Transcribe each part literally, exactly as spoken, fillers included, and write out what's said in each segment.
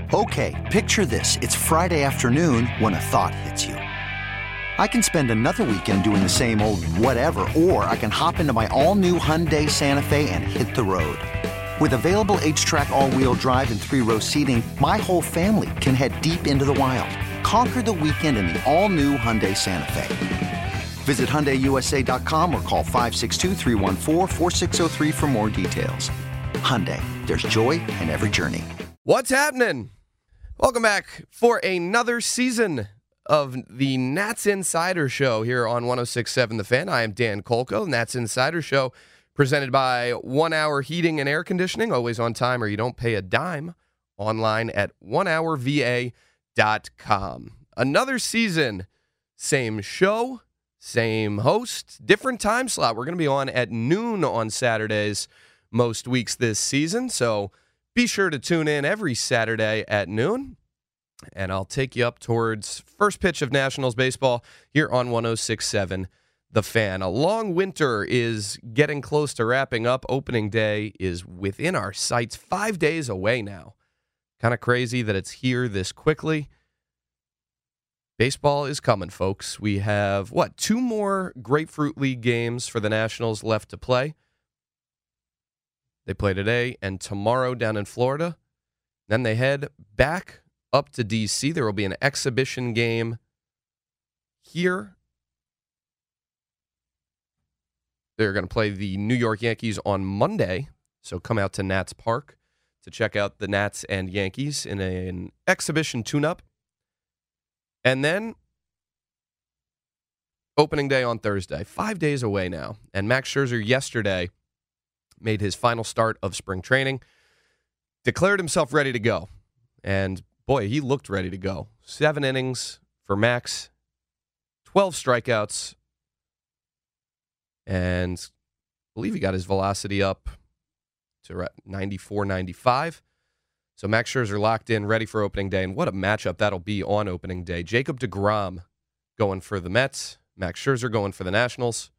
Okay, picture this. It's Friday afternoon when a thought hits you. I can spend another weekend doing the same old whatever, or I can hop into my all-new Hyundai Santa Fe and hit the road. With available H-Track all-wheel drive and three-row seating, my whole family can head deep into the wild. Conquer the weekend in the all-new Hyundai Santa Fe. Visit Hyundai U S A dot com or call five six two, three one four, four six zero three for more details. Hyundai, there's joy in every journey. What's happening? Welcome back for another season of the Nats Insider Show here on one oh six point seven The Fan. I am Dan Kolko. Nats Insider Show presented by One Hour Heating and Air Conditioning, always on time or you don't pay a dime, online at one hour v a dot com. Another season, same show, same host, different time slot. We're going to be on at noon on Saturdays most weeks this season, so be sure to tune in every Saturday at noon, and I'll take you up towards first pitch of Nationals baseball here on one oh six point seven The Fan. A long winter is getting close to wrapping up. Opening day is within our sights, five days away now. Kind of crazy that it's here this quickly. Baseball is coming, folks. We have, what, two more Grapefruit League games for the Nationals left to play. They play today and tomorrow down in Florida. Then they head back up to D C. There will be an exhibition game here. They're going to play the New York Yankees on Monday, so come out to Nats Park to check out the Nats and Yankees in a, an exhibition tune-up. And then opening day on Thursday, five days away now. And Max Scherzer yesterday made his final start of spring training, declared himself ready to go. And, boy, he looked ready to go. Seven innings for Max, twelve strikeouts, and I believe he got his velocity up to ninety-four, ninety-five. So Max Scherzer locked in, ready for opening day. And what a matchup that'll be on opening day. Jacob deGrom going for the Mets, Max Scherzer going for the Nationals.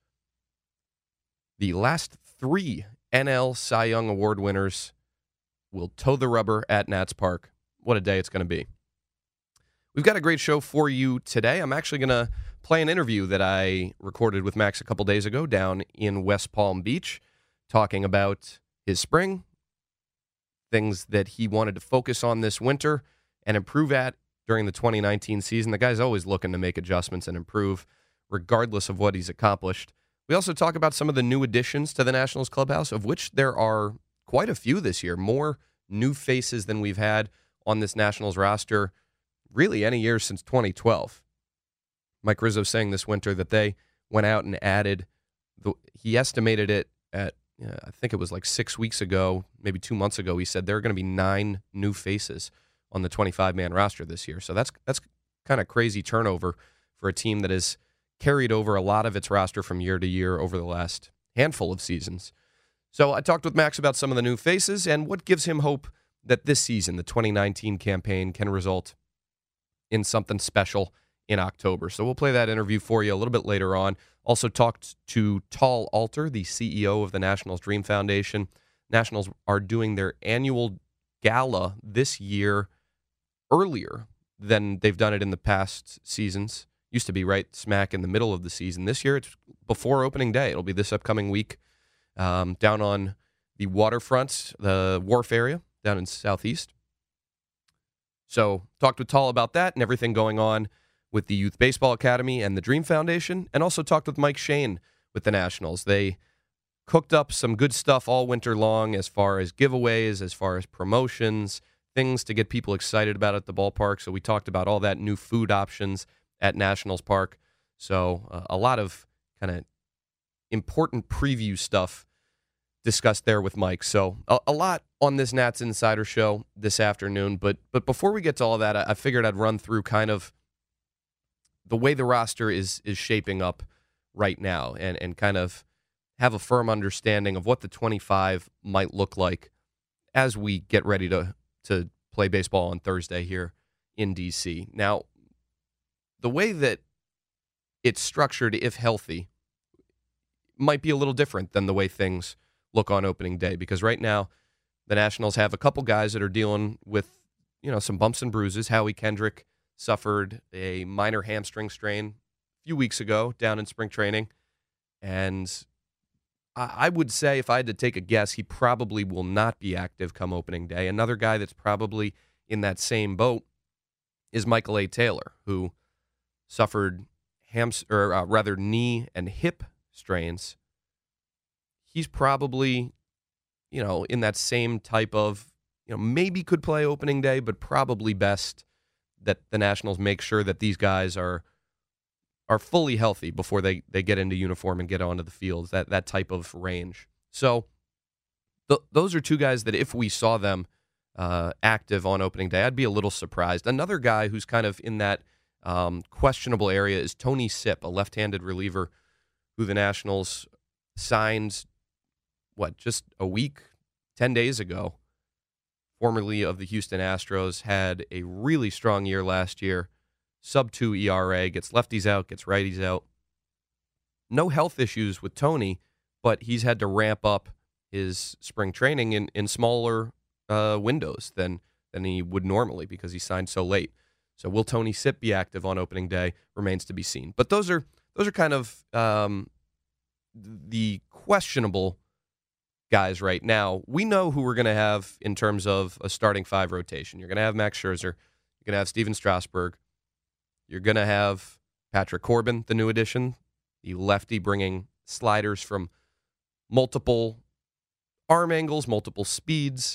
The last three N L Cy Young Award winners will toe the rubber at Nats Park. What a day it's going to be. We've got a great show for you today. I'm actually going to play an interview that I recorded with Max a couple days ago down in West Palm Beach, talking about his spring, things that he wanted to focus on this winter and improve at during the twenty nineteen season. The guy's always looking to make adjustments and improve, regardless of what he's accomplished. We also talk about some of the new additions to the Nationals clubhouse, of which there are quite a few this year, more new faces than we've had on this Nationals roster really any year since twenty twelve. Mike Rizzo saying this winter that they went out and added, the, he estimated it at, uh, I think it was like six weeks ago, maybe two months ago, he said there are going to be nine new faces on the twenty-five man roster this year. So that's that's kind of crazy turnover for a team that has carried over a lot of its roster from year to year over the last handful of seasons. So I talked with Max about some of the new faces and what gives him hope that this season, the twenty nineteen campaign, can result in something special in October. So we'll play that interview for you a little bit later on. Also talked to Tal Alter, the C E O of the Nationals Dream Foundation. Nationals are doing their annual gala this year earlier than they've done it in the past seasons. Used to be right smack in the middle of the season. This year, it's before opening day. It'll be this upcoming week um, down on the waterfront, the wharf area down in Southeast. So talked with Tal about that and everything going on with the Youth Baseball Academy and the Dream Foundation, and also talked with Mike Shane with the Nationals. They cooked up some good stuff all winter long as far as giveaways, as far as promotions, things to get people excited about at the ballpark. So we talked about all that, new food options at Nationals Park. So uh, a lot of kind of important preview stuff discussed there with Mike. So a, a lot on this Nats Insider Show this afternoon. But but before we get to all that, I, I figured I'd run through kind of the way the roster is is shaping up right now and, and kind of have a firm understanding of what the twenty-five might look like as we get ready to, to play baseball on Thursday here in D C. Now, the way that it's structured, if healthy, might be a little different than the way things look on opening day, because right now the Nationals have a couple guys that are dealing with you know, some bumps and bruises. Howie Kendrick suffered a minor hamstring strain a few weeks ago down in spring training. And I, I would say, if I had to take a guess, he probably will not be active come opening day. Another guy that's probably in that same boat is Michael A. Taylor, who suffered hams or uh, rather knee and hip strains. He's probably, you know, in that same type of, you know, maybe could play opening day, but probably best that the Nationals make sure that these guys are are fully healthy before they, they get into uniform and get onto the field, that, that type of range. So th- those are two guys that if we saw them uh, active on opening day, I'd be a little surprised. Another guy who's kind of in that um, questionable area is Tony Sipp, a left-handed reliever who the Nationals signed, what, just a week, ten days ago. Formerly of the Houston Astros, had a really strong year last year. sub two E R A, gets lefties out, gets righties out. No health issues with Tony, but he's had to ramp up his spring training in, in smaller uh, windows than, than he would normally because he signed so late. So will Tony Sipp be active on opening day? Remains to be seen. But those are those are kind of um, the questionable guys right now. We know who we're going to have in terms of a starting five rotation. You're going to have Max Scherzer. You're going to have Steven Strasburg. You're going to have Patrick Corbin, the new addition, the lefty bringing sliders from multiple arm angles, multiple speeds.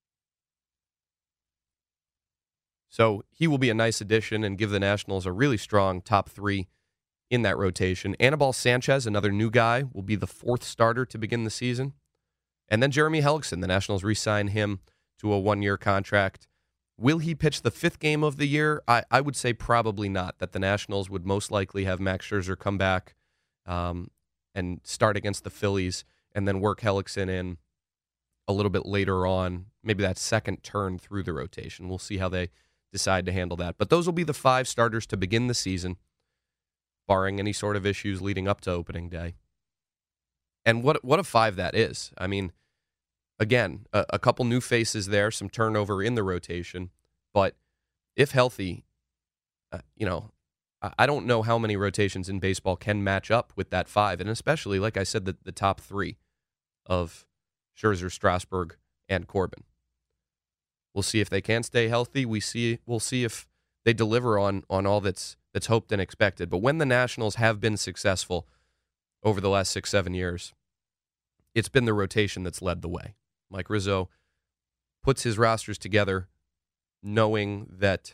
So he will be a nice addition and give the Nationals a really strong top three in that rotation. Anibal Sanchez, another new guy, will be the fourth starter to begin the season. And then Jeremy Hellickson, the Nationals re-sign him to a one-year contract. Will he pitch the fifth game of the year? I, I would say probably not, that the Nationals would most likely have Max Scherzer come back um, and start against the Phillies and then work Hellickson in a little bit later on, maybe that second turn through the rotation. We'll see how they decide to handle that. But those will be the five starters to begin the season, barring any sort of issues leading up to opening day. And what what a five that is. I mean, again, a, a couple new faces there, some turnover in the rotation. But if healthy, uh, you know, I, I don't know how many rotations in baseball can match up with that five. And especially, like I said, the, the top three of Scherzer, Strasburg, and Corbin. We'll see if they can stay healthy. We see we'll see if they deliver on on all that's that's hoped and expected. But when the Nationals have been successful over the last six, seven years, it's been the rotation that's led the way. Mike Rizzo puts his rosters together knowing that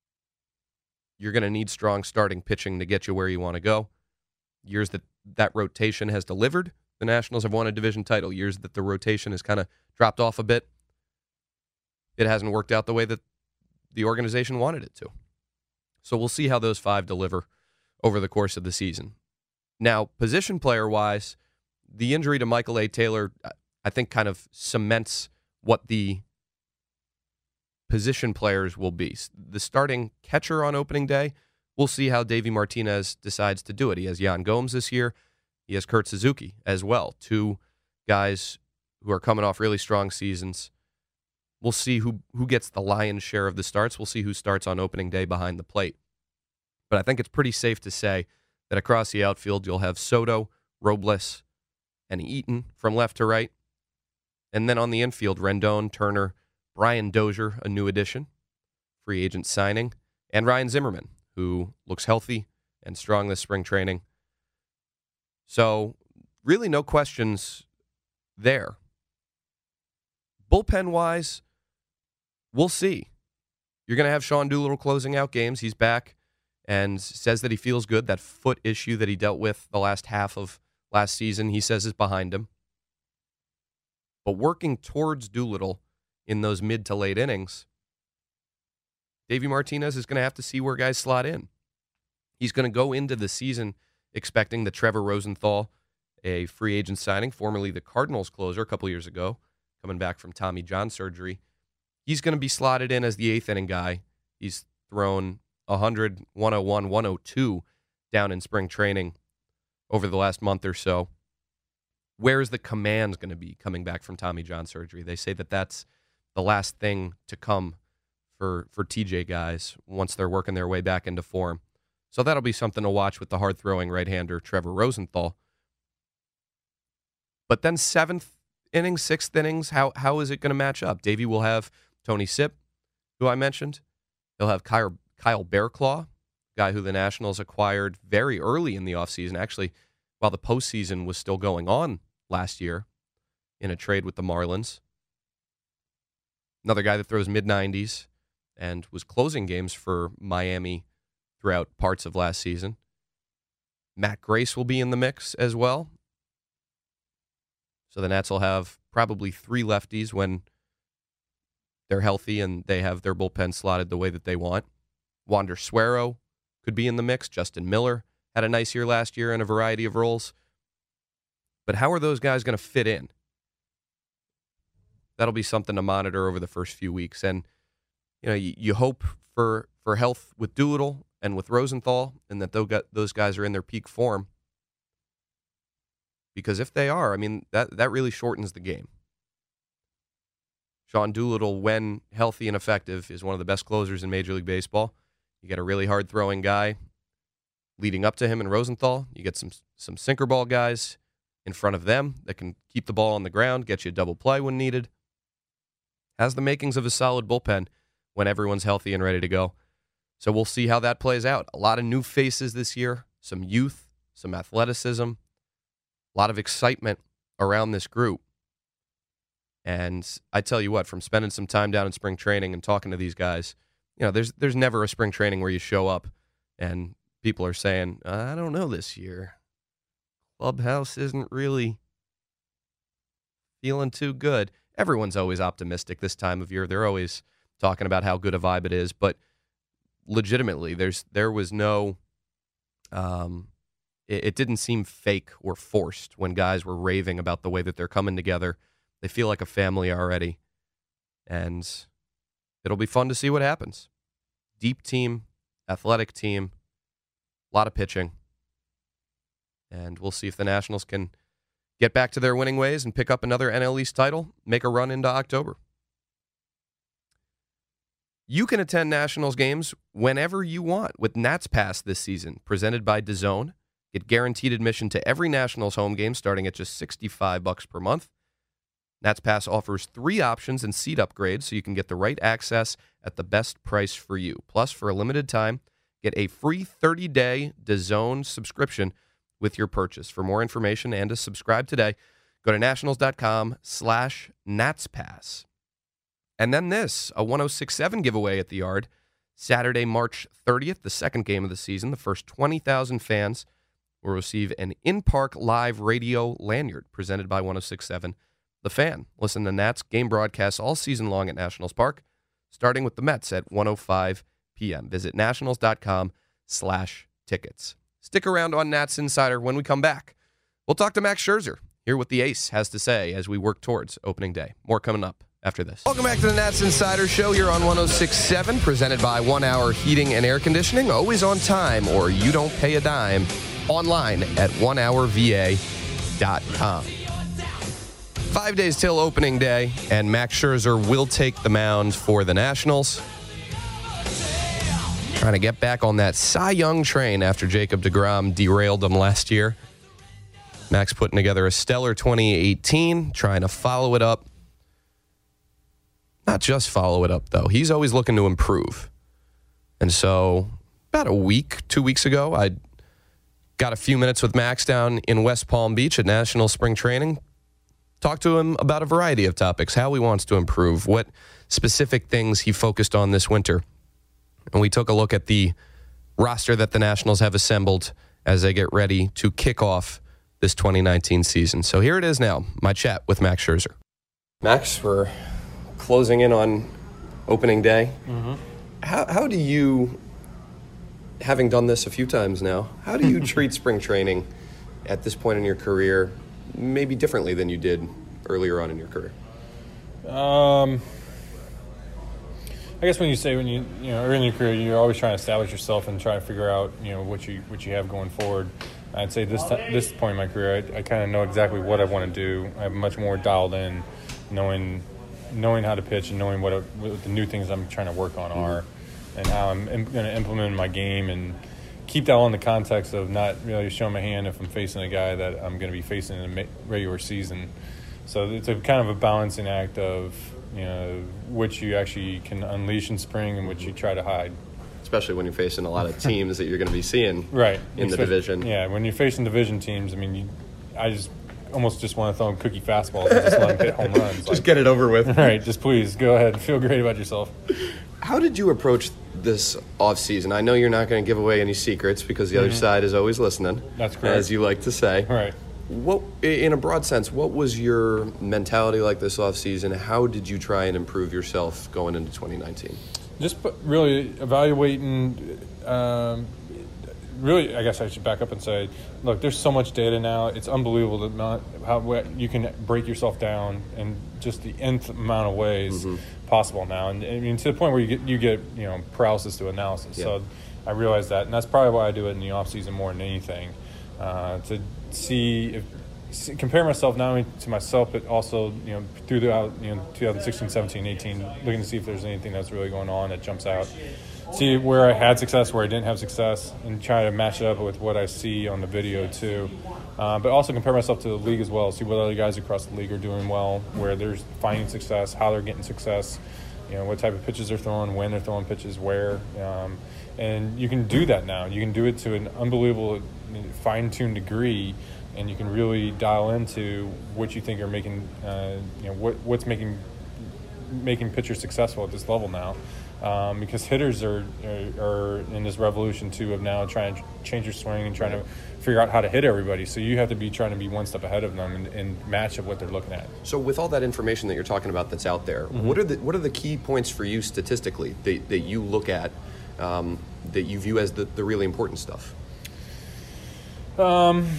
you're going to need strong starting pitching to get you where you want to go. Years that that rotation has delivered, the Nationals have won a division title. Years that the rotation has kind of dropped off a bit, it hasn't worked out the way that the organization wanted it to. So we'll see how those five deliver over the course of the season. Now, position player-wise, the injury to Michael A. Taylor, I think, kind of cements what the position players will be. The starting catcher on opening day, we'll see how Davey Martinez decides to do it. He has Yan Gomes this year. He has Kurt Suzuki as well, two guys who are coming off really strong seasons. We'll see who, who gets the lion's share of the starts. We'll see who starts on opening day behind the plate. But I think it's pretty safe to say that across the outfield, you'll have Soto, Robles, and Eaton from left to right. And then on the infield, Rendon, Turner, Brian Dozier, a new addition, free agent signing, and Ryan Zimmerman, who looks healthy and strong this spring training. So really no questions there. Bullpen-wise, we'll see. You're going to have Sean Doolittle closing out games. He's back and says that he feels good. That foot issue that he dealt with the last half of last season, he says is behind him. But working towards Doolittle in those mid to late innings, Davey Martinez is going to have to see where guys slot in. He's going to go into the season expecting that Trevor Rosenthal, a free agent signing, formerly the Cardinals closer a couple years ago, coming back from Tommy John surgery, he's going to be slotted in as the eighth inning guy. He's thrown one hundred, one oh one, one oh two down in spring training over the last month or so. Where is the command going to be coming back from Tommy John surgery? They say that that's the last thing to come for, for T J guys once they're working their way back into form. So that'll be something to watch with the hard-throwing right-hander Trevor Rosenthal. But then seventh inning, sixth innings, how how is it going to match up? Davey will have Tony Sipp, who I mentioned. He'll have Kyle, Kyle Bearclaw, guy who the Nationals acquired very early in the offseason, actually while the postseason was still going on last year in a trade with the Marlins. Another guy that throws mid nineties and was closing games for Miami throughout parts of last season. Matt Grace will be in the mix as well. So the Nats will have probably three lefties when they're healthy and they have their bullpen slotted the way that they want. Wander Suero could be in the mix. Justin Miller had a nice year last year in a variety of roles. But how are those guys going to fit in? That'll be something to monitor over the first few weeks. And, you know, you, you hope for, for health with Doolittle and with Rosenthal and that those guys are in their peak form. Because if they are, I mean, that, that really shortens the game. Sean Doolittle, when healthy and effective, is one of the best closers in Major League Baseball. You get a really hard-throwing guy leading up to him in Rosenthal. You get some some sinker ball guys in front of them that can keep the ball on the ground, get you a double play when needed. Has the makings of a solid bullpen when everyone's healthy and ready to go. So we'll see how that plays out. A lot of new faces this year, some youth, some athleticism, a lot of excitement around this group. And I tell you what, from spending some time down in spring training and talking to these guys, you know, there's there's never a spring training where you show up and people are saying, I don't know this year. Clubhouse isn't really feeling too good. Everyone's always optimistic this time of year. They're always talking about how good a vibe it is. But legitimately, there's there was no, um, it, it didn't seem fake or forced when guys were raving about the way that they're coming together. They feel like a family already. And it'll be fun to see what happens. Deep team, athletic team, a lot of pitching. And we'll see if the Nationals can get back to their winning ways and pick up another N L East title, make a run into October. You can attend Nationals games whenever you want with Nats Pass this season, presented by DAZN. Get guaranteed admission to every Nationals home game starting at just sixty-five bucks per month. Nats Pass offers three options and seat upgrades so you can get the right access at the best price for you. Plus, for a limited time, get a free thirty-day DAZN subscription with your purchase. For more information and to subscribe today, go to nationals.com slash natspass. And then this, a one oh six seven giveaway at the Yard, Saturday, March thirtieth, the second game of the season. The first twenty thousand fans will receive an in-park live radio lanyard presented by one oh six seven The Fan. Listen to Nats game broadcasts all season long at Nationals Park, starting with the Mets at one oh five p.m. Visit nationals.com slash tickets. Stick around on Nats Insider when we come back. We'll talk to Max Scherzer, hear what the ace has to say as we work towards opening day. More coming up after this. Welcome back to the Nats Insider Show here on one oh six point seven, presented by One Hour Heating and Air Conditioning. Always on time, or you don't pay a dime. Online at one hour v a dot com. Five days till opening day, and Max Scherzer will take the mound for the Nationals. Trying to get back on that Cy Young train after Jacob deGrom derailed them last year. Max putting together a stellar twenty eighteen, trying to follow it up. Not just follow it up, though. He's always looking to improve. And so, about a week, two weeks ago, I got a few minutes with Max down in West Palm Beach at National Spring Training. Talked to him about a variety of topics, how he wants to improve, what specific things he focused on this winter. And we took a look at the roster that the Nationals have assembled as they get ready to kick off this twenty nineteen season. So here it is now, my chat with Max Scherzer. Max, we're closing in on opening day. Mm-hmm. How, how do you, having done this a few times now, how do you treat spring training at this point in your career, maybe differently than you did earlier on in your career? Um... I guess when you say when you you know early in your career, you're always trying to establish yourself and try to figure out you know what you what you have going forward. I'd say this t- this point in my career, I, I kind of know exactly what I want to do. I'm much more dialed in, knowing knowing how to pitch and knowing what, what the new things I'm trying to work on are, and how I'm going to implement in my game, and keep that all in the context of not really showing my hand if I'm facing a guy that I'm going to be facing in the regular season. So it's a kind of a balancing act of, you know, which you actually can unleash in spring and which you try to hide. Especially when you're facing a lot of teams that you're going to be seeing right. in Especially, the division. Yeah, when you're facing division teams, I mean, you, I just almost just want to throw them cookie fastballs and just let them hit home runs. Just like, get it over with. Right, just please go ahead and feel great about yourself. How did you approach this offseason? I know you're not going to give away any secrets because the mm-hmm. other side is always listening. That's correct. As you like to say. Right. What, in a broad sense, what was your mentality like this offseason? How did you try and improve yourself going into twenty nineteen? Just really evaluating, um, really, I guess I should back up and say, look, there's so much data now. It's unbelievable the amount, how you can break yourself down in just the nth amount of ways mm-hmm. possible now. And I mean, to the point where you get, you get you know, paralysis to analysis. Yeah. So I realized that, and that's probably why I do it in the offseason more than anything, uh, to see if see, compare myself not only to myself but also you know throughout you know twenty sixteen, seventeen, eighteen, looking to see if there's anything that's really going on that jumps out, see where I had success, where I didn't have success, and try to match it up with what I see on the video too. Uh, but also compare myself to the league as well, see what other guys across the league are doing well, where they're finding success, how they're getting success, you know what type of pitches they're throwing, when they're throwing pitches, where. Um, and you can do that now. You can do it to an unbelievable fine-tuned degree, and you can really dial into what you think are making, uh, you know, what what's making making pitchers successful at this level now. Um, because hitters are, are are in this revolution too of now trying to change your swing and trying to figure out how to hit everybody. So you have to be trying to be one step ahead of them and, and match up what they're looking at. So with all that information that you're talking about that's out there, mm-hmm. what are the what are the key points for you statistically that, that you look at um, that you view as the, the really important stuff? Um,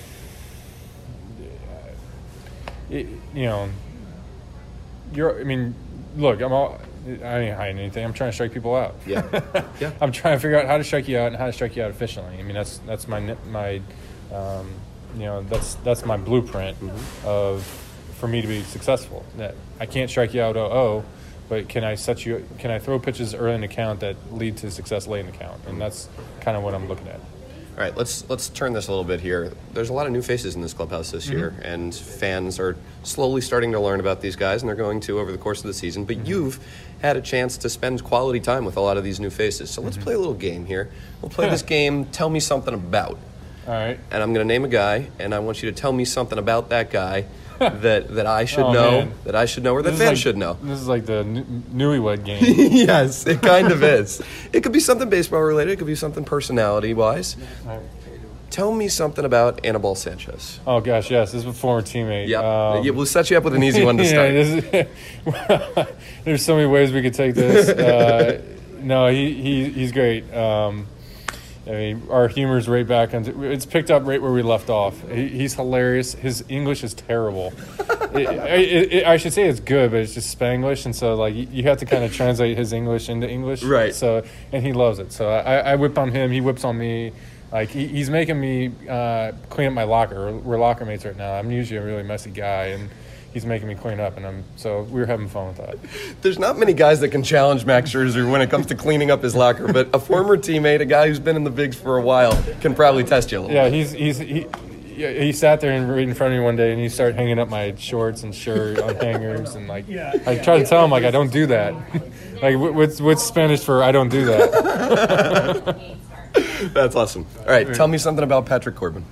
it, you know, you're. I mean, look, I'm all. I ain't hiding anything. I'm trying to strike people out. Yeah, yeah. I'm trying to figure out how to strike you out and how to strike you out efficiently. I mean, that's that's my my, um, you know, that's that's my blueprint mm-hmm. of for me to be successful. That I can't strike you out oh oh, but can I set you? Can I throw pitches early in the count that lead to success late in the count? And that's kind of what I'm looking at. All right, let's let's turn this a little bit here. There's a lot of new faces in this clubhouse this mm-hmm. year, and fans are slowly starting to learn about these guys, and they're going to over the course of the season. But mm-hmm. you've had a chance to spend quality time with a lot of these new faces. So let's mm-hmm. play a little game here. We'll play this game, Tell Me Something About. All right. And I'm going to name a guy, and I want you to tell me something about that guy that, that I should oh, know, man. that I should know, or that fans like, should know. This is like the n- newlywed game. Yes, it kind of is. It could be something baseball related. It could be something personality-wise. All right. Tell me something about Anibal Sanchez. Oh, gosh, yes. This is a former teammate. Yeah, um, yeah we'll set you up with an easy one to start. Yeah, is, there's so many ways we could take this. Uh, no, he, he he's great. Um, I mean, our humor's right back. Into, it's picked up right where we left off. He, he's hilarious. His English is terrible. it, it, it, I should say it's good, but it's just Spanglish, and so like you, you have to kind of translate his English into English. Right. So, and he loves it. So I, I whip on him. He whips on me. Like, he, he's making me uh, clean up my locker. We're locker mates right now. I'm usually a really messy guy, and he's making me clean up, and I'm so we're having fun with that. There's not many guys that can challenge Max Scherzer when it comes to cleaning up his locker, but a former teammate, a guy who's been in the bigs for a while, can probably test you a little yeah, bit. Yeah, he's, he's, he he sat there and right in front of me one day, and he started hanging up my shorts and shirt on hangers, and, like, I tried to tell him, like, I don't do that. Like, what's, what's Spanish for I don't do that? That's awesome. All right, tell me something about Patrick Corbin.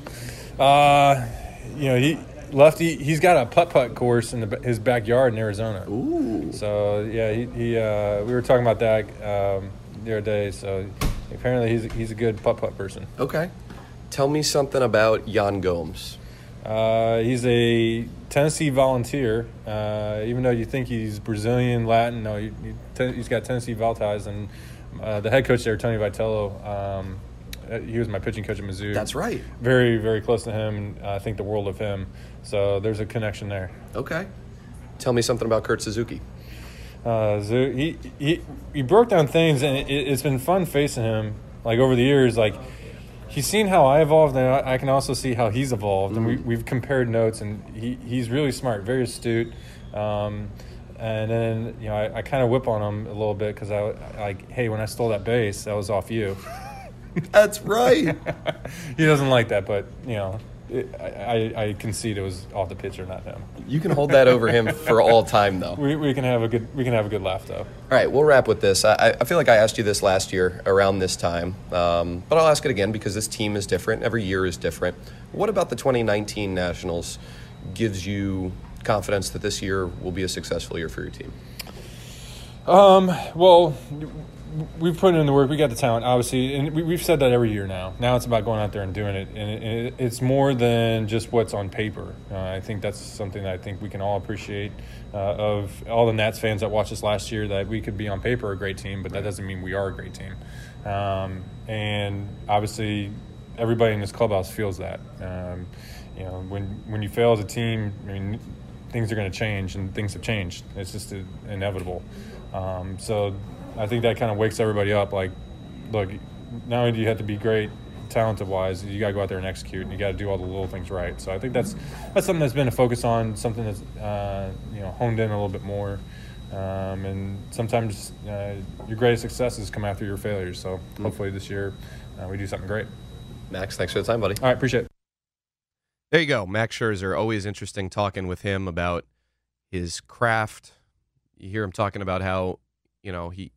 Uh, you know, he lefty. He's got a putt-putt course in the, his backyard in Arizona. Ooh. So yeah, he, he uh, we were talking about that um, the other day. So apparently he's he's a good putt-putt person. Okay. Tell me something about Yan Gomes. Uh, he's a Tennessee Volunteer. Uh, even though you think he's Brazilian, Latin, no, he, he, he's got Tennessee Vol ties. And uh, the head coach there, Tony Vitello, um, he was my pitching coach at Mizzou. That's right. Very, very close to him, and I think the world of him. So there's a connection there. Okay. Tell me something about Kurt Suzuki. Uh, so he, he he broke down things, and it, it's been fun facing him. Like over the years, like he's seen how I evolved, and I, I can also see how he's evolved. Mm-hmm. And we we've compared notes, and he he's really smart, very astute. Um, and then you know I, I kind of whip on him a little bit because I like, hey, when I stole that base, that was off you. That's right. He doesn't like that, but you know. It, I, I concede it was off the pitcher, not him. You can hold that over him for all time, though. We, we can have a good we can have a good laugh, though. All right, we'll wrap with this. I, I feel like I asked you this last year around this time, um, but I'll ask it again because this team is different. Every year is different. What about the twenty nineteen Nationals gives you confidence that this year will be a successful year for your team? Um. Well. We've put in the work. We got the talent, obviously, and we, we've said that every year now. Now it's about going out there and doing it, and it, it, it's more than just what's on paper. Uh, I think that's something that I think we can all appreciate uh, of all the Nats fans that watched us last year, that we could be on paper a great team, but that doesn't mean we are a great team. Um, and obviously, everybody in this clubhouse feels that. Um, you know, when when you fail as a team, I mean, things are going to change, and things have changed. It's just inevitable. Um, so. I think that kind of wakes everybody up. Like, look, not only do you have to be great talented-wise, you got to go out there and execute, and you got to do all the little things right. So I think that's that's something that's been a focus on, something that's uh, you know honed in a little bit more. Um, and sometimes uh, your greatest successes come after your failures. So mm-hmm. hopefully this year uh, we do something great. Max, thanks for the time, buddy. All right, appreciate it. There you go. Max Scherzer, always interesting talking with him about his craft. You hear him talking about how, you know, he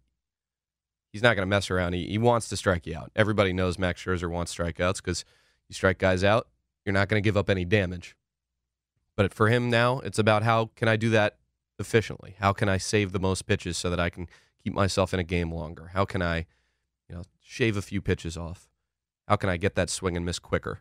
he's not going to mess around. He, he wants to strike you out. Everybody knows Max Scherzer wants strikeouts because you strike guys out, you're not going to give up any damage. But for him now, it's about how can I do that efficiently? How can I save the most pitches so that I can keep myself in a game longer? How can I, you know, shave a few pitches off? How can I get that swing and miss quicker?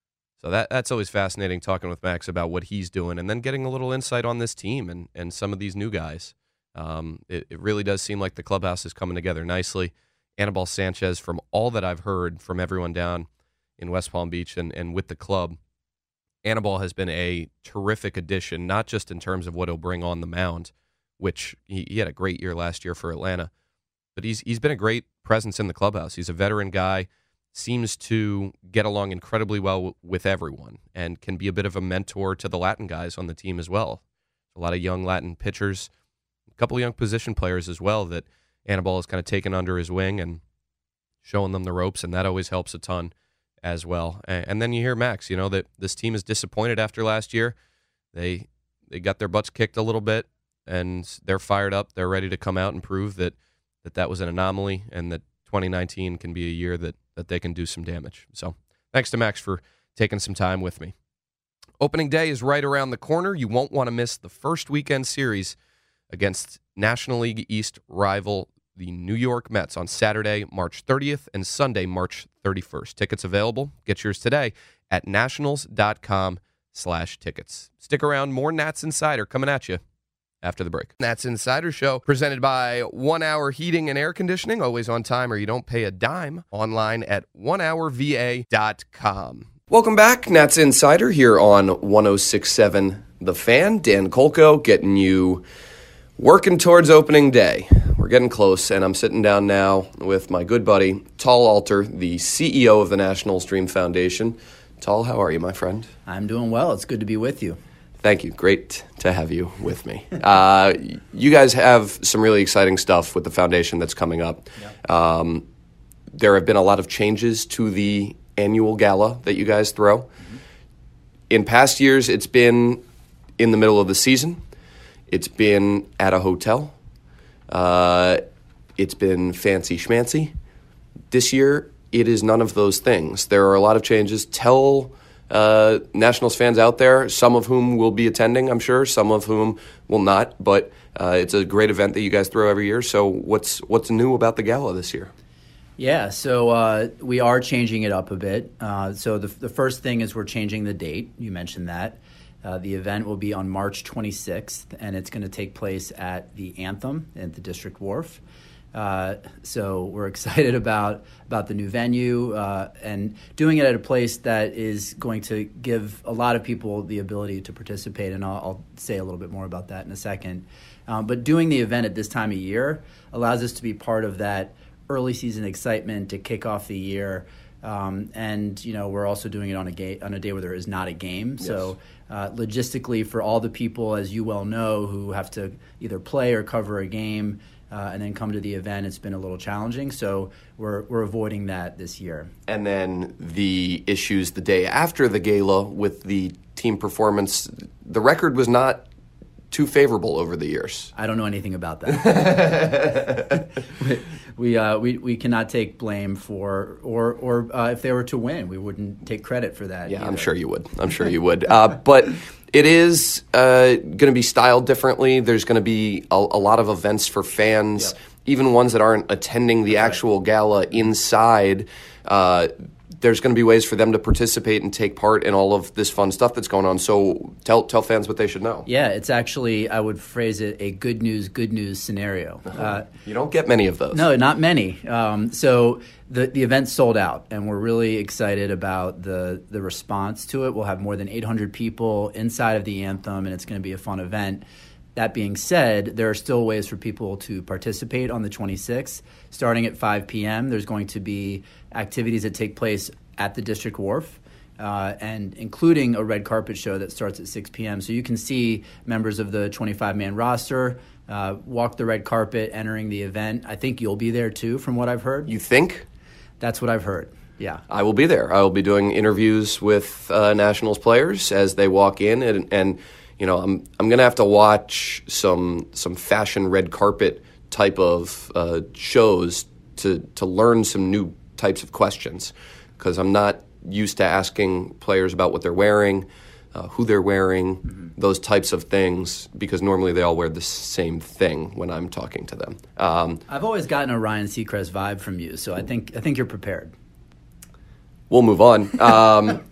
So that that's always fascinating talking with Max about what he's doing and then getting a little insight on this team and, and some of these new guys. Um, it, it really does seem like the clubhouse is coming together nicely. Anibal Sanchez, from all that I've heard from everyone down in West Palm Beach and, and with the club, Anibal has been a terrific addition, not just in terms of what he'll bring on the mound, which he, he had a great year last year for Atlanta, but he's he's been a great presence in the clubhouse. He's a veteran guy, seems to get along incredibly well w- with everyone, and can be a bit of a mentor to the Latin guys on the team as well. A lot of young Latin pitchers, a couple of young position players as well that Anibal has kind of taken under his wing and showing them the ropes, and that always helps a ton as well. And, and then you hear Max, you know, that this team is disappointed after last year. They they got their butts kicked a little bit, and they're fired up. They're ready to come out and prove that that, that was an anomaly and that twenty nineteen can be a year that, that they can do some damage. So thanks to Max for taking some time with me. Opening day is right around the corner. You won't want to miss the first weekend series against National League East rival the New York Mets on Saturday, March thirtieth, and Sunday, March thirty-first. Tickets available. Get yours today at nationals.com slash tickets. Stick around. More Nats Insider coming at you after the break. Nats Insider Show presented by One Hour Heating and Air Conditioning. Always on time or you don't pay a dime. Online at one hour v a dot com. Welcome back. Nats Insider here on one oh six point seven The Fan. Dan Kolko getting you working towards opening day. We're getting close, and I'm sitting down now with my good buddy, Tal Alter, the C E O of the National Stream Foundation. Tal, how are you, my friend? I'm doing well. It's good to be with you. Thank you. Great to have you with me. uh, you guys have some really exciting stuff with the foundation that's coming up. Yep. Um, there have been a lot of changes to the annual gala that you guys throw. Mm-hmm. In past years, it's been in the middle of the season. It's been at a hotel. Uh, it's been fancy schmancy. This year, it is none of those things. There are a lot of changes. Tell uh, Nationals fans out there, some of whom will be attending, I'm sure, some of whom will not, but uh, it's a great event that you guys throw every year. So what's what's new about the gala this year? Yeah, so uh, we are changing it up a bit. Uh, so the, the first thing is we're changing the date. You mentioned that. Uh, the event will be on March twenty-sixth, and it's going to take place at the Anthem at the District Wharf. Uh, so we're excited about about the new venue uh, and doing it at a place that is going to give a lot of people the ability to participate, and I'll, I'll say a little bit more about that in a second. Um, but doing the event at this time of year allows us to be part of that early season excitement to kick off the year Um, and you know we're also doing it on a ga- on a day where there is not a game. Yes. So uh, logistically, for all the people, as you well know, who have to either play or cover a game uh, and then come to the event, it's been a little challenging. So we're we're avoiding that this year. And then the issues the day after the gala with the team performance, the record was not too favorable over the years. I don't know anything about that. we we, uh, we we cannot take blame for, or or uh, if they were to win, we wouldn't take credit for that. Yeah, either. I'm sure you would. I'm sure you would. Uh, but it is uh, going to be styled differently. There's going to be a, a lot of events for fans, Yep. even ones that aren't attending the That's actual gala inside. Uh, there's going to be ways for them to participate and take part in all of this fun stuff that's going on. So tell tell fans what they should know. Yeah, it's actually, I would phrase it, a good news, good news scenario. Uh, You don't get many of those. no, not many. Um, so the the event sold out, and we're really excited about the the response to it. We'll have more than eight hundred people inside of the Anthem, and it's going to be a fun event. That being said, there are still ways for people to participate on the twenty-sixth. Starting at five p.m., there's going to be activities that take place at the District Wharf, uh, and including a red carpet show that starts at six p.m. So you can see members of the twenty-five man roster uh, walk the red carpet entering the event. I think you'll be there too, from what I've heard. You think? That's what I've heard. Yeah. I will be there. I will be doing interviews with uh, Nationals players as they walk in, and, and you know, I'm I'm gonna have to watch some some fashion red carpet type of uh, shows to to learn some new types of questions, because I'm not used to asking players about what they're wearing, uh, who they're wearing, mm-hmm. those types of things, because normally they all wear the same thing when I'm talking to them. Um, I've always gotten a Ryan Seacrest vibe from you, so I think I think you're prepared. We'll move on. Um,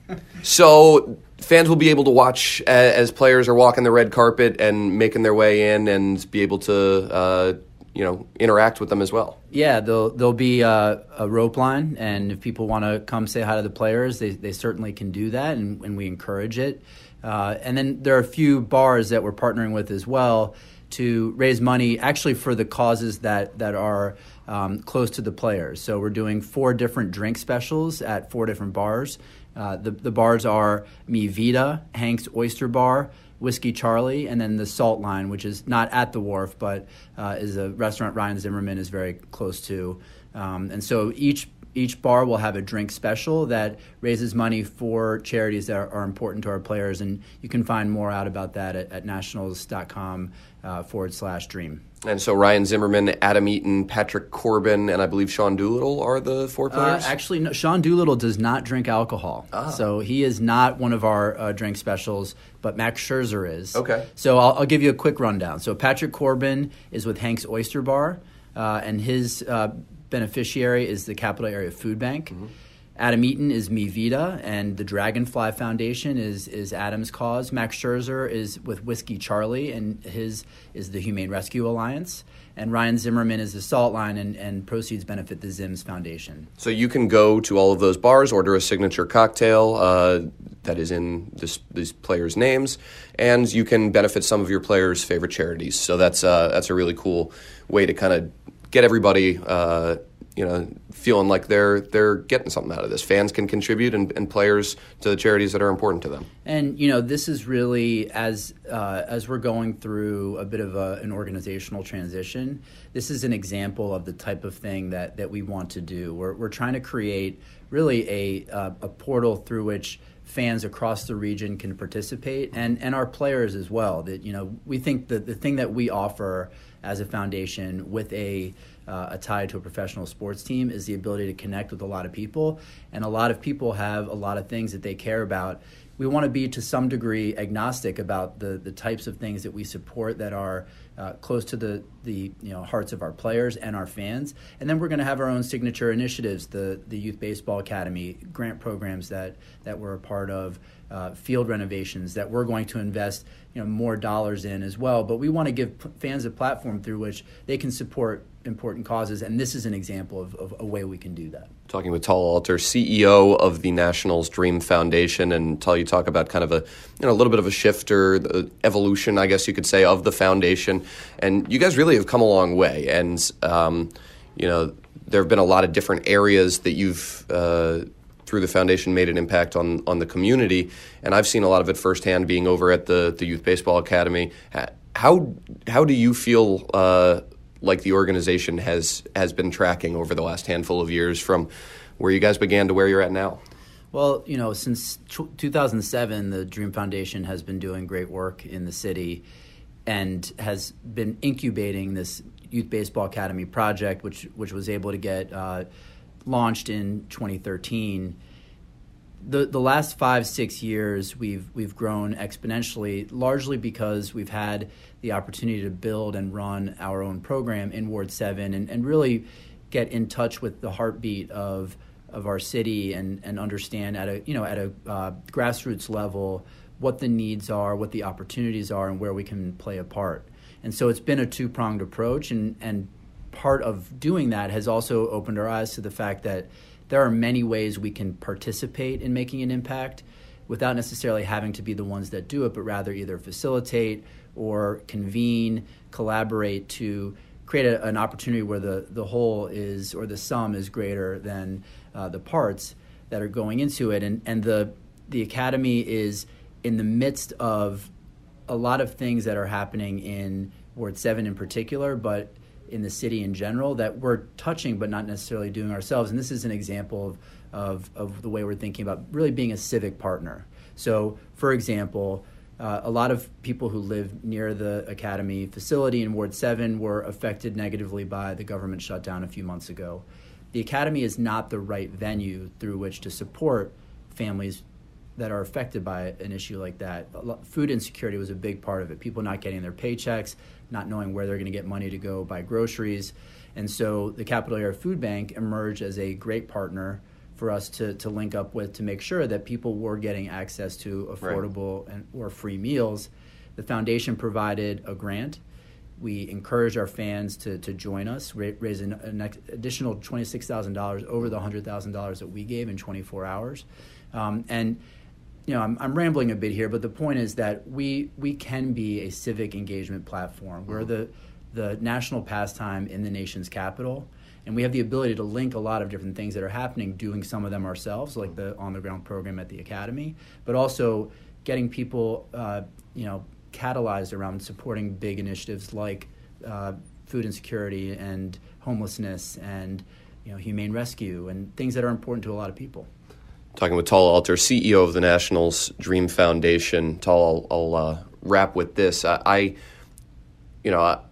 so fans will be able to watch as, as players are walking the red carpet and making their way in, and be able to, uh, you know, interact with them as well. Yeah, there'll there'll be a, a rope line, and if people want to come say hi to the players, they they certainly can do that, and, and we encourage it. Uh, and then there are a few bars that we're partnering with as well to raise money, actually for the causes that that are um, close to the players. So we're doing four different drink specials at four different bars. Uh, the the bars are Mi Vida, Hank's Oyster Bar, Whiskey Charlie, and then the Salt Line, which is not at the Wharf, but uh, is a restaurant Ryan Zimmerman is very close to. Um, and so each each bar will have a drink special that raises money for charities that are, are important to our players. And you can find more out about that at, at nationals.com uh, forward slash dream. And so Ryan Zimmerman, Adam Eaton, Patrick Corbin, and I believe Sean Doolittle are the four players? Uh, actually, no, Sean Doolittle does not drink alcohol. Ah. So he is not one of our uh, drink specials, but Max Scherzer is. Okay. So I'll, I'll give you a quick rundown. So Patrick Corbin is with Hank's Oyster Bar, uh, and his uh, beneficiary is the Capital Area Food Bank. Mm-hmm. Adam Eaton is Mi Vida, and the Dragonfly Foundation is is Adam's cause. Max Scherzer is with Whiskey Charlie, and his is the Humane Rescue Alliance. And Ryan Zimmerman is the Salt Line, and, and proceeds benefit the Zims Foundation. So you can go to all of those bars, order a signature cocktail uh, that is in this, these players' names, and you can benefit some of your players' favorite charities. So that's uh, that's a really cool way to kind of get everybody uh, you know, feeling like they're they're getting something out of this. Fans can contribute, and, and players to the charities that are important to them. And you know, this is really as uh, as we're going through a bit of a, an organizational transition. This is an example of the type of thing that, that we want to do. We're we're trying to create really a uh, a portal through which fans across the region can participate, and, and our players as well. That you know, we think that the thing that we offer as a foundation with a Uh, a tie to a professional sports team is the ability to connect with a lot of people, and a lot of people have a lot of things that they care about. We want to be to some degree agnostic about the the types of things that we support that are uh, close to the the you know hearts of our players and our fans. And then we're going to have our own signature initiatives, the the Youth Baseball Academy, grant programs that that we're a part of, uh, field renovations that we're going to invest you know more dollars in as well. But we want to give p- fans a platform through which they can support important causes, and this is an example of, of a way we can do that. Talking with Tal Alter, C E O of the Nationals Dream Foundation, and Tal, you talk about kind of a you know a little bit of a shift or the evolution, I guess you could say, of the foundation, and you guys really have come a long way. And um, you know there have been a lot of different areas that you've uh, through the foundation made an impact on on the community, and I've seen a lot of it firsthand being over at the the Youth Baseball Academy. How how do you feel uh, like the organization has has been tracking over the last handful of years from where you guys began to where you're at now? Well, you know, since two thousand seven, the Dream Foundation has been doing great work in the city and has been incubating this Youth Baseball Academy project, which which was able to get uh, launched in twenty thirteen. The the last five, six years, we've we've grown exponentially, largely because we've had the opportunity to build and run our own program in Ward seven and, and really get in touch with the heartbeat of of our city and, and understand at a you know at a uh, grassroots level what the needs are, what the opportunities are, and where we can play a part. And so it's been a two-pronged approach, and, and part of doing that has also opened our eyes to the fact that there are many ways we can participate in making an impact without necessarily having to be the ones that do it, but rather either facilitate or convene, collaborate to create a, an opportunity where the, the whole is, or the sum is greater than uh, the parts that are going into it. And, and the, the Academy is in the midst of a lot of things that are happening in Ward seven in particular, but in the city in general that we're touching but not necessarily doing ourselves. And this is an example of, of, of the way we're thinking about really being a civic partner. So, for example, uh, a lot of people who live near the Academy facility in Ward seven were affected negatively by the government shutdown a few months ago. The Academy is not the right venue through which to support families that are affected by an issue like that. Food insecurity was a big part of it. People not getting their paychecks, not knowing where they're going to get money to go buy groceries. And so the Capital Area Food Bank emerged as a great partner for us to, to link up with to make sure that people were getting access to affordable right. and or free meals. The foundation provided a grant. We encouraged our fans to, to join us, raise an, an additional twenty-six thousand dollars over the one hundred thousand dollars that we gave in twenty-four hours. Um, and You know, I'm, I'm rambling a bit here, but the point is that we we can be a civic engagement platform. We're the the national pastime in the nation's capital, and we have the ability to link a lot of different things that are happening, doing some of them ourselves, like the on-the-ground program at the Academy, but also getting people, uh, you know, catalyzed around supporting big initiatives like uh, food insecurity and homelessness and, you know, humane rescue and things that are important to a lot of people. Talking with Tal Alter, C E O of the Nationals Dream Foundation. Tal, I'll, I'll uh, wrap with this. I, I you know, I,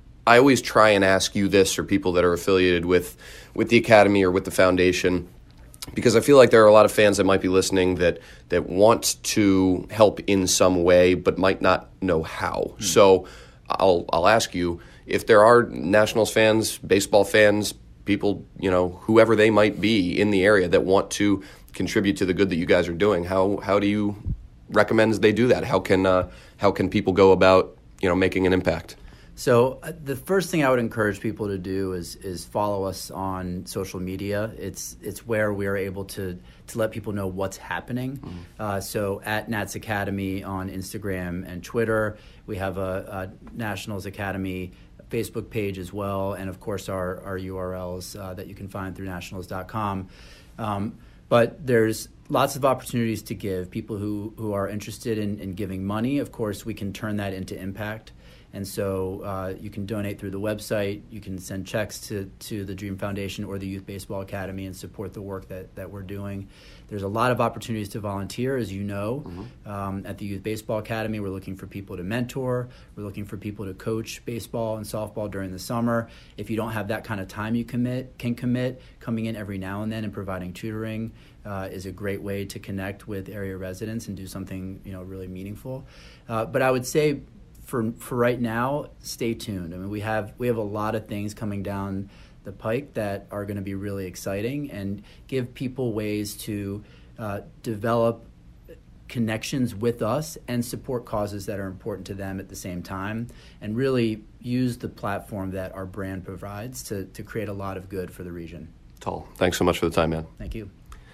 I always try and ask you this, or people that are affiliated with, with the Academy or with the foundation, because I feel like there are a lot of fans that might be listening that that want to help in some way, but might not know how. Hmm. So I'll I'll ask you, if there are Nationals fans, baseball fans, people, you know, whoever they might be in the area that want to contribute to the good that you guys are doing, how how do you recommend they do that? How can uh, how can people go about, you know, making an impact? So uh, the first thing I would encourage people to do is is follow us on social media. It's it's where we are able to to let people know what's happening. Mm-hmm. Uh, so at Nats Academy on Instagram and Twitter, we have a, a Nationals Academy Facebook page as well, and of course our our U R Ls uh, that you can find through nationals dot com. Um, But there's lots of opportunities to give. People who, who are interested in, in giving money, of course, we can turn that into impact. And so uh, you can donate through the website. You can send checks to, to the Dream Foundation or the Youth Baseball Academy and support the work that, that we're doing. There's a lot of opportunities to volunteer, as you know. Mm-hmm. Um, at the Youth Baseball Academy, we're looking for people to mentor. We're looking for people to coach baseball and softball during the summer. If you don't have that kind of time you commit, can commit, coming in every now and then and providing tutoring uh, is a great way to connect with area residents and do something, you know, really meaningful. Uh, but I would say, For for right now, stay tuned. I mean, we have we have a lot of things coming down the pike that are going to be really exciting and give people ways to uh, develop connections with us and support causes that are important to them at the same time, and really use the platform that our brand provides to to create a lot of good for the region. Tal, thanks so much for the time, man. Thank you.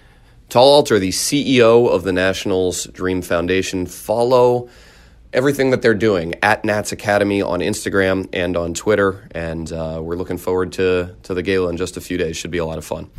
Tal Alter, the C E O of the Nationals Dream Foundation. Follow everything that they're doing at Nats Academy on Instagram and on Twitter, and uh, we're looking forward to, to the gala in just a few days. Should be a lot of fun.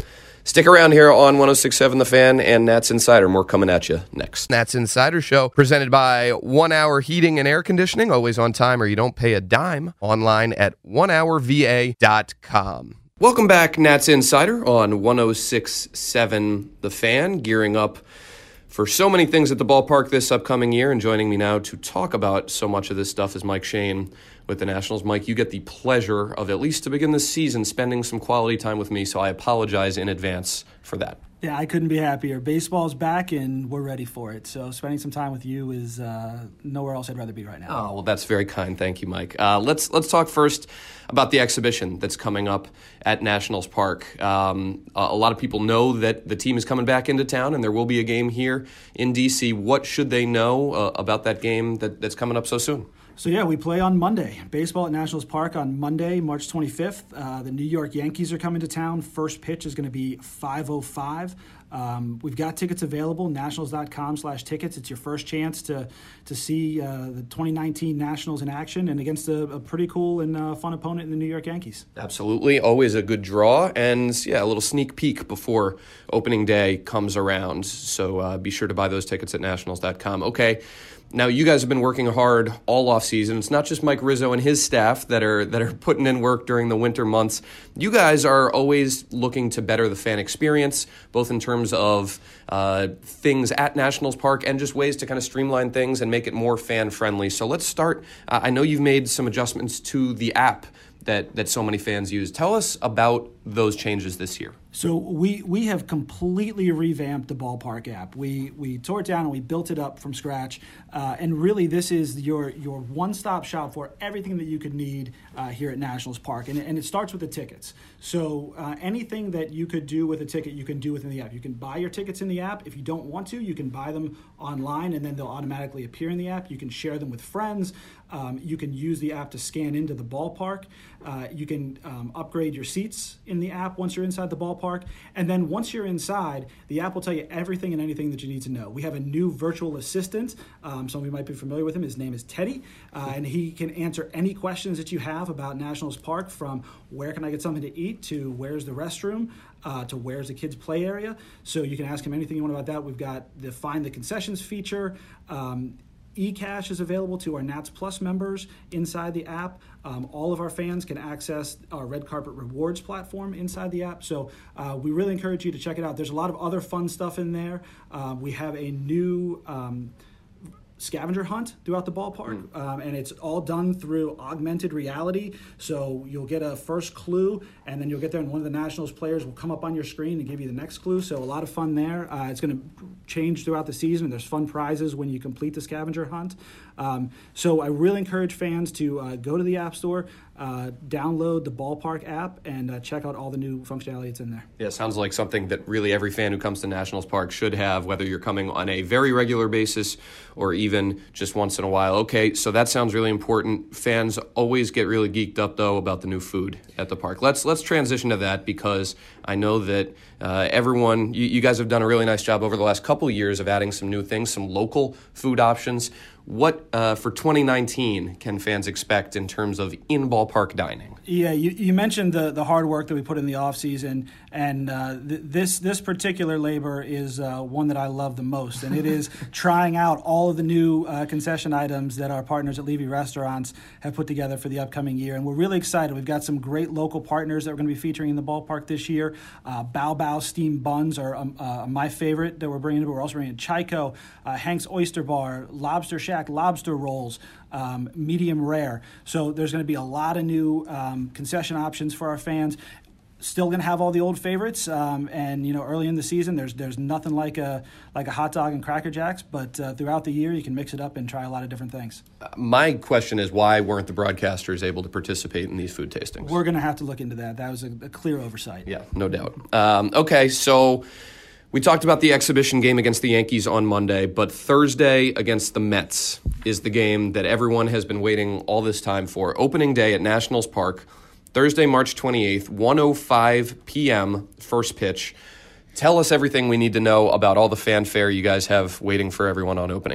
Stick around here on one oh six point seven The Fan and Nats Insider. More coming at you next. Nats Insider Show, presented by One Hour Heating and Air Conditioning. Always on time or you don't pay a dime. Online at one hour v a dot com. Welcome back, Nats Insider on one oh six point seven The Fan. Gearing up for so many things at the ballpark this upcoming year. And joining me now to talk about so much of this stuff is Mike Shane with the Nationals. Mike, you get the pleasure of, at least to begin this season, spending some quality time with me, so I apologize in advance for that. Yeah, I couldn't be happier. Baseball's back, and we're ready for it. So spending some time with you is uh, nowhere else I'd rather be right now. Oh, well, that's very kind. Thank you, Mike. Uh, let's let's talk first about the exhibition that's coming up at Nationals Park. Um, a lot of people know that the team is coming back into town, and there will be a game here in D C. What should they know uh, about that game that, that's coming up so soon? So, yeah, we play on Monday. Baseball at Nationals Park on Monday, March twenty-fifth. Uh, the New York Yankees are coming to town. First pitch is going to be five oh five. Um, we've got tickets available, nationals dot com slash tickets. It's your first chance to to see uh, the twenty nineteen Nationals in action and against a, a pretty cool and uh, fun opponent in the New York Yankees. Absolutely. Always a good draw. And, yeah, a little sneak peek before opening day comes around. So uh, be sure to buy those tickets at nationals dot com. Okay. Now, you guys have been working hard all off season. It's not just Mike Rizzo and his staff that are that are putting in work during the winter months. You guys are always looking to better the fan experience, both in terms of uh, things at Nationals Park and just ways to kind of streamline things and make it more fan-friendly. So let's start. Uh, I know you've made some adjustments to the app that, that so many fans use. Tell us about those changes this year. So we we have completely revamped the ballpark app. We we tore it down and we built it up from scratch. Uh, and really, this is your your one-stop shop for everything that you could need uh, here at Nationals Park. And, and it starts with the tickets. So uh, anything that you could do with a ticket, you can do within the app. You can buy your tickets in the app. If you don't want to, you can buy them online, and then they'll automatically appear in the app. You can share them with friends. Um, you can use the app to scan into the ballpark. Uh, you can um, upgrade your seats in the app once you're inside the ballpark. And then once you're inside, the app will tell you everything and anything that you need to know. We have a new virtual assistant. Um, some of you might be familiar with him. His name is Teddy, uh, and he can answer any questions that you have about Nationals Park, from where can I get something to eat to where's the restroom, uh, to where's the kids' play area. So you can ask him anything you want about that. We've got the Find the Concessions feature. Um, eCash is available to our Nats Plus members inside the app. Um, all of our fans can access our Red Carpet Rewards platform inside the app. So uh, we really encourage you to check it out. There's a lot of other fun stuff in there. Uh, we have a new um, scavenger hunt throughout the ballpark, mm. um, and it's all done through augmented reality. So you'll get a first clue, and then you'll get there, and one of the Nationals players will come up on your screen and give you the next clue. So a lot of fun there. Uh, it's going to change throughout the season. There's fun prizes when you complete the scavenger hunt. Um, so I really encourage fans to uh, go to the App Store, uh, download the Ballpark app, and uh, check out all the new functionality that's in there. Yeah, sounds like something that really every fan who comes to Nationals Park should have, whether you're coming on a very regular basis or even just once in a while. Okay, so that sounds really important. Fans always get really geeked up, though, about the new food at the park. Let's let's transition to that, because I know that uh, everyone, you, you guys have done a really nice job over the last couple of years of adding some new things, some local food options. What, uh, for twenty nineteen, can fans expect in terms of in-ballpark dining? Yeah, you, you mentioned the, the hard work that we put in the offseason, and uh, th- this this particular labor is uh, one that I love the most, and it is trying out all of the new uh, concession items that our partners at Levy Restaurants have put together for the upcoming year, and we're really excited. We've got some great local partners that we're going to be featuring in the ballpark this year. Uh, Bao Bao steamed buns are um, uh, my favorite that we're bringing in, but we're also bringing in Chico, uh, Hank's Oyster Bar, Lobster Shack lobster rolls, um, medium rare. So there's going to be a lot of new um, concession options for our fans. Still going to have all the old favorites, um, and you know, early in the season, there's there's nothing like a like a hot dog and Cracker Jacks. But uh, throughout the year, you can mix it up and try a lot of different things. Uh, my question is, why weren't the broadcasters able to participate in these food tastings? We're going to have to look into that. That was a, a clear oversight. Yeah, no doubt. Um, okay, so we talked about the exhibition game against the Yankees on Monday, but Thursday against the Mets is the game that everyone has been waiting all this time for. Opening day at Nationals Park, Thursday, March twenty-eighth, one oh five p.m., first pitch. Tell us everything we need to know about all the fanfare you guys have waiting for everyone on opening day.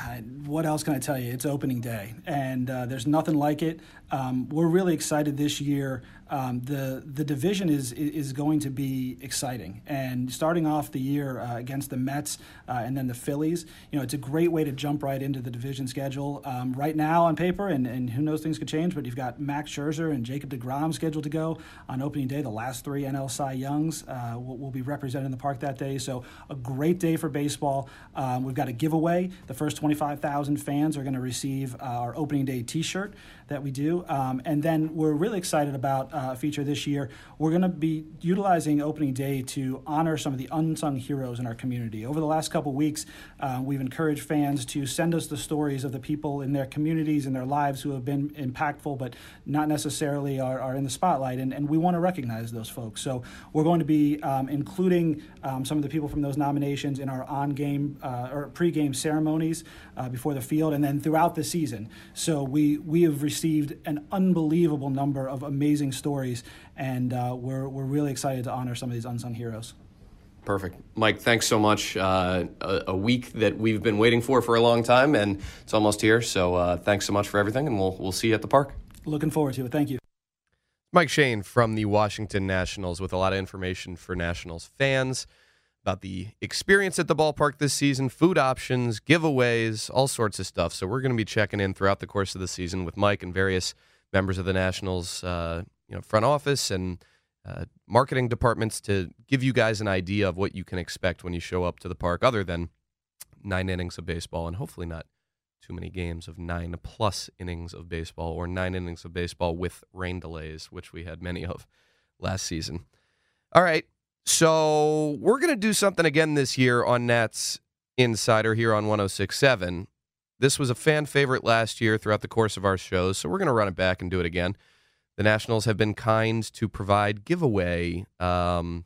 Uh, what else can I tell you? It's opening day, and uh, there's nothing like it. Um, we're really excited this year. Um, the the division is is going to be exciting, and starting off the year uh, against the Mets uh, and then the Phillies, you know, it's a great way to jump right into the division schedule. Um, right now on paper, and, and who knows, things could change, but you've got Max Scherzer and Jacob deGrom scheduled to go on opening day. The last three N L Cy Youngs uh, will, will be represented in the park that day, so a great day for baseball. Um, we've got a giveaway. The first twenty-five thousand fans are going to receive uh, our opening day T-shirt that we do, um, and then we're really excited about uh, a feature this year. We're going to be utilizing opening day to honor some of the unsung heroes in our community. Over the last couple weeks, uh, we've encouraged fans to send us the stories of the people in their communities and their lives who have been impactful but not necessarily are, are in the spotlight, and, and we want to recognize those folks. So we're going to be um, including um, some of the people from those nominations in our on-game uh, or pre-game ceremonies uh, before the field, and then throughout the season. So we we have received an unbelievable number of amazing stories, and uh, we're we're really excited to honor some of these unsung heroes. Perfect. Mike, thanks so much. Uh, a, a week that we've been waiting for for a long time, and it's almost here. So uh, thanks so much for everything, and we'll we'll see you at the park. Looking forward to it. Thank you. Mike Shane from the Washington Nationals with a lot of information for Nationals fans about the experience at the ballpark this season, food options, giveaways, all sorts of stuff. So we're going to be checking in throughout the course of the season with Mike and various members of the Nationals, uh, you know, front office and uh, marketing departments to give you guys an idea of what you can expect when you show up to the park, other than nine innings of baseball and hopefully not too many games of nine plus innings of baseball or nine innings of baseball with rain delays, which we had many of last season. All right. So we're going to do something again this year on Nats Insider here on one oh six point seven. This was a fan favorite last year throughout the course of our shows, so we're going to run it back and do it again. The Nationals have been kind to provide giveaway um,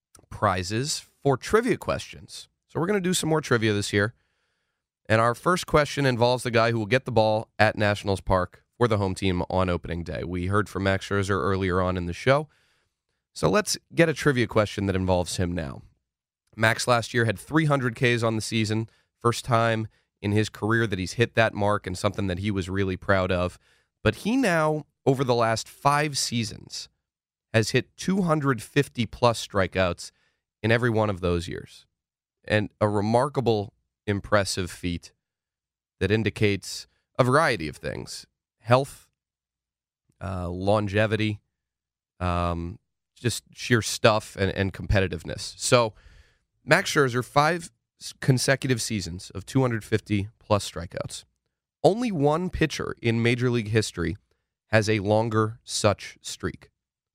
prizes for trivia questions. So we're going to do some more trivia this year. And our first question involves the guy who will get the ball at Nationals Park for the home team on opening day. We heard from Max Scherzer earlier on in the show. So let's get a trivia question that involves him now. Max last year had three hundred Ks on the season, first time in his career that he's hit that mark and something that he was really proud of. But he now, over the last five seasons, has hit two hundred fifty plus strikeouts in every one of those years. And a remarkable, impressive feat that indicates a variety of things. Health, uh, longevity, um, just sheer stuff and, and competitiveness. So Max Scherzer, five consecutive seasons of two hundred fifty plus strikeouts. Only one pitcher in Major League history has a longer such streak.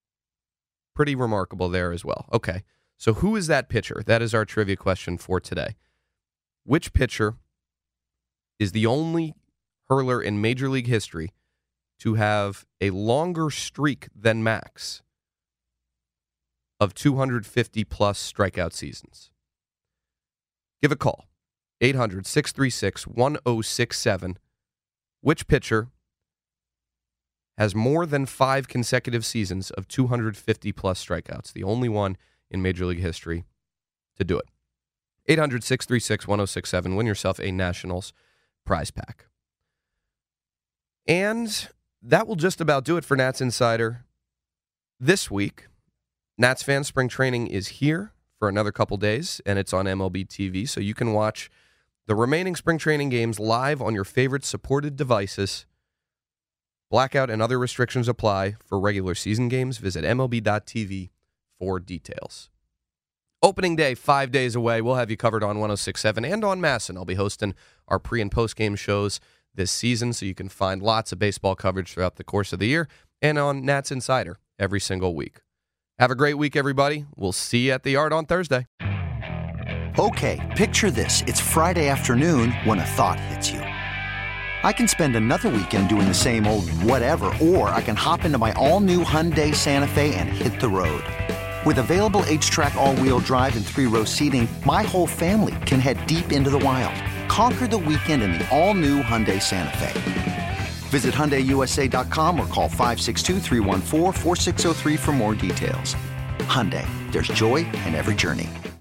Pretty remarkable there as well. Okay, so who is that pitcher? That is our trivia question for today. Which pitcher is the only hurler in Major League history to have a longer streak than Max of two hundred fifty plus strikeout seasons? Give a call, eight hundred, six three six, one oh six seven. Which pitcher has more than five consecutive seasons of two hundred fifty plus strikeouts? The only one in Major League history to do it. eight hundred, six three six, one oh six seven. Win yourself a Nationals prize pack. And that will just about do it for Nats Insider this week. Nats fan spring training is here for another couple days, and it's on M L B T V, so you can watch the remaining spring training games live on your favorite supported devices. Blackout and other restrictions apply for regular season games. Visit M L B dot T V for details. Opening day, five days away. We'll have you covered on one oh six point seven and on Masson. I'll be hosting our pre- and post-game shows this season, so you can find lots of baseball coverage throughout the course of the year and on Nats Insider every single week. Have a great week, everybody. We'll see you at the Yard on Thursday. Okay, picture this. It's Friday afternoon when a thought hits you. I can spend another weekend doing the same old whatever, or I can hop into my all-new Hyundai Santa Fe and hit the road. With available H-Track all-wheel drive and three-row seating, my whole family can head deep into the wild. Conquer the weekend in the all-new Hyundai Santa Fe. Visit Hyundai U S A dot com or call five six two, three one four, four six zero three for more details. Hyundai, there's joy in every journey.